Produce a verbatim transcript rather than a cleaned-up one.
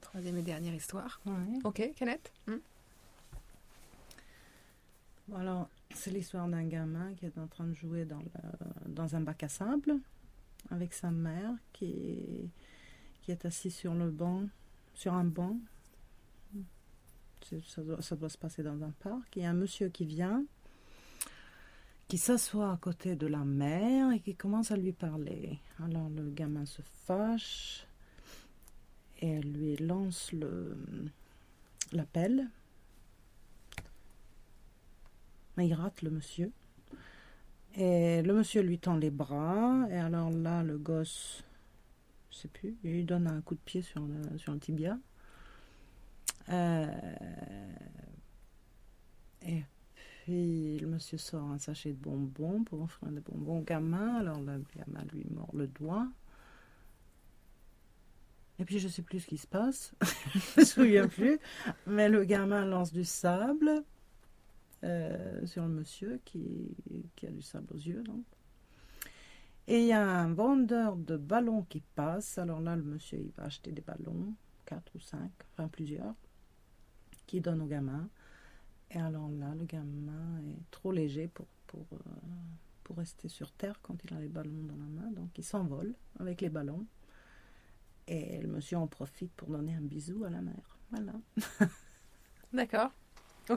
Troisième et dernière histoire. Ouais. Ok, Kenneth. Hmm. Bon, alors, c'est l'histoire d'un gamin qui est en train de jouer dans, le, dans un bac à sable avec sa mère qui, qui est assise sur le banc, sur un banc. C'est- Ça doit, ça doit se passer dans un parc. Il y a un monsieur qui vient, qui s'assoit à côté de la mère et qui commence à lui parler. Alors le gamin se fâche et elle lui lance le, la pelle. Mais il rate le monsieur. Et le monsieur lui tend les bras. Et alors là, le gosse, je sais plus, il lui donne un coup de pied sur le, sur le tibia. Euh, et puis le monsieur sort un sachet de bonbons pour offrir des bonbons au gamin. Alors le gamin lui mord le doigt. Et puis je ne sais plus ce qui se passe. Je ne me souviens plus. Mais le gamin lance du sable. Euh, sur le monsieur qui, qui a du sable aux yeux. Donc. Et il y a un vendeur de ballons qui passe. Alors là, le monsieur, il va acheter des ballons, quatre ou cinq, enfin plusieurs, qui donne au gamin. Et alors là, le gamin est trop léger pour, pour, euh, pour rester sur terre quand il a les ballons dans la main. Donc il s'envole avec les ballons. Et le monsieur en profite pour donner un bisou à la mère. Voilà. D'accord.